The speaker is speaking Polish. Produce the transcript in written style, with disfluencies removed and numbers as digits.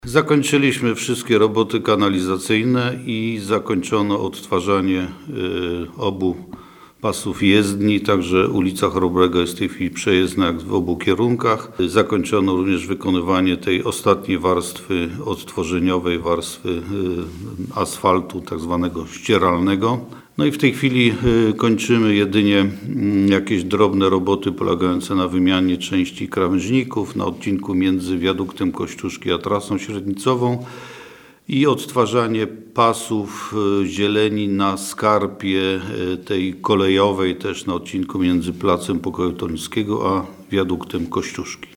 Zakończyliśmy wszystkie roboty kanalizacyjne i zakończono odtwarzanie obu pasów jezdni, także ulica Chrobrego jest w tej chwili przejezdna w obu kierunkach. Zakończono również wykonywanie tej ostatniej warstwy odtworzeniowej, warstwy asfaltu tak zwanego ścieralnego. No i w tej chwili kończymy jedynie jakieś drobne roboty polegające na wymianie części krawężników na odcinku między wiaduktem Kościuszki a trasą średnicową i odtwarzanie pasów zieleni na skarpie tej kolejowej też na odcinku między Placem Pokoju Toruńskiego a wiaduktem Kościuszki.